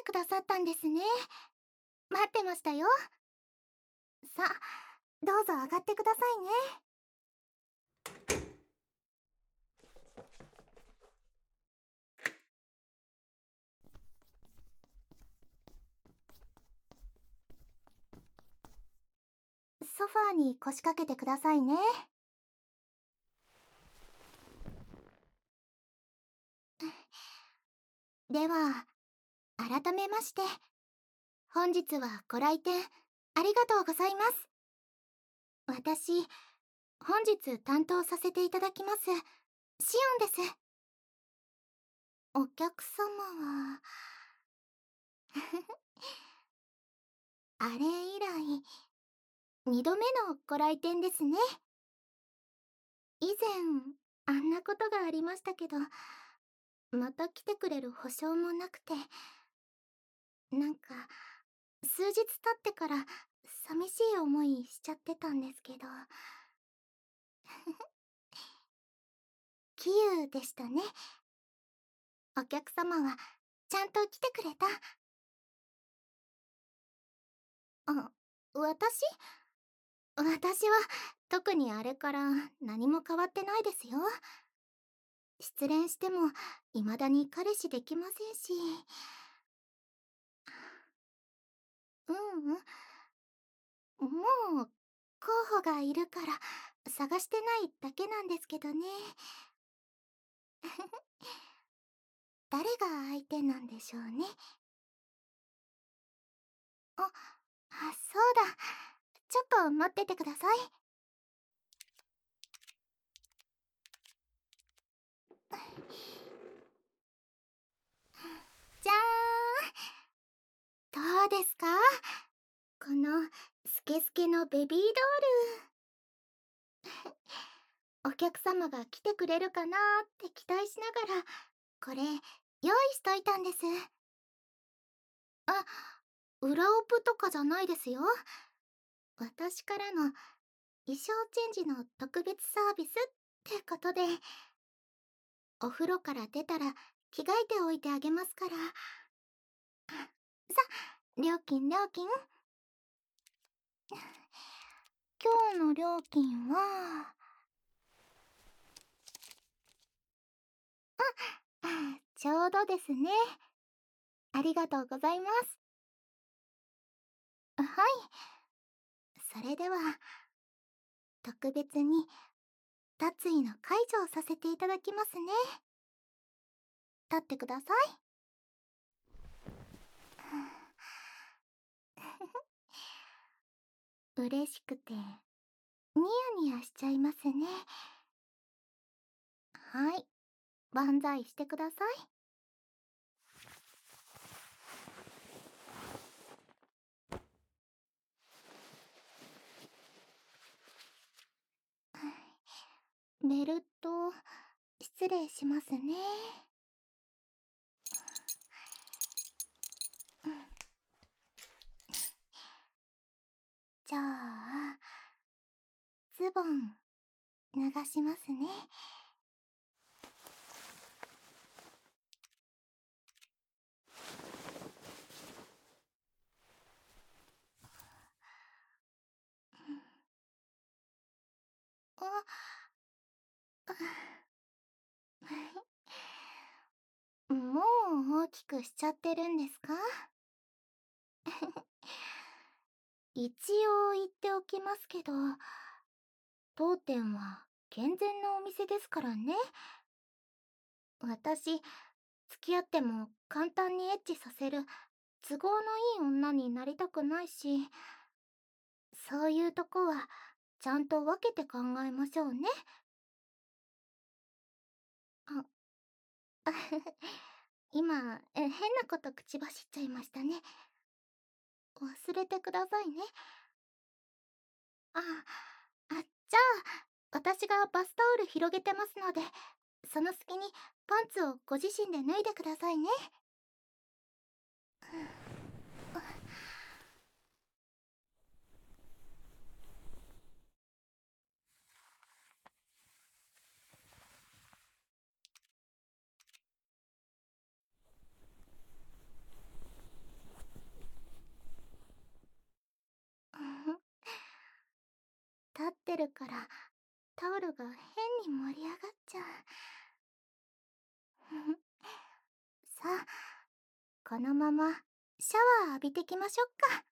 てくださったんですね。待ってましたよ。さあ、どうぞ上がってくださいね。ソファーに腰掛けてくださいね。では、改めまして、本日はご来店ありがとうございます。私、本日担当させていただきます、シオンです。お客様は、あれ以来、二度目のご来店ですね。以前、あんなことがありましたけど、また来てくれる保証もなくて、なんか、数日経ってから寂しい思いしちゃってたんですけど。キユでしたね。お客様はちゃんと来てくれた。あ、私は特にあれから何も変わってないですよ。失恋しても未だに彼氏できませんし。もう候補がいるから探してないだけなんですけどね。誰が相手なんでしょうね。そうだ。ちょっと待っててください。じゃーん。どうですか、このスケスケのベビードール。お客様が来てくれるかなーって期待しながら、これ用意しといたんです。あ、裏オプとかじゃないですよ。私からの衣装チェンジの特別サービスってことで、お風呂から出たら着替えておいてあげますから。さ、料金。今日の料金は、ちょうどですね。ありがとうございます。はい。それでは、特別に脱衣の解除をさせていただきますね。立ってください。嬉しくて、ニヤニヤしちゃいますね。はい。万歳してください。ベルト、失礼しますね。じゃあ、ズボン、脱がしますね。もう大きくしちゃってるんですか？一応言っておきますけど、当店は健全なお店ですからね。私、付き合っても簡単にエッチさせる都合のいい女になりたくないし、そういうとこはちゃんと分けて考えましょうね。あ、今、変なこと口走っちゃいましたね。忘れてくださいね。じゃあ、私がバスタオル広げてますので、その隙にパンツをご自身で脱いでくださいね。 てるからタオルが変に盛り上がっちゃう。さあ、このままシャワー浴びてきましょっか。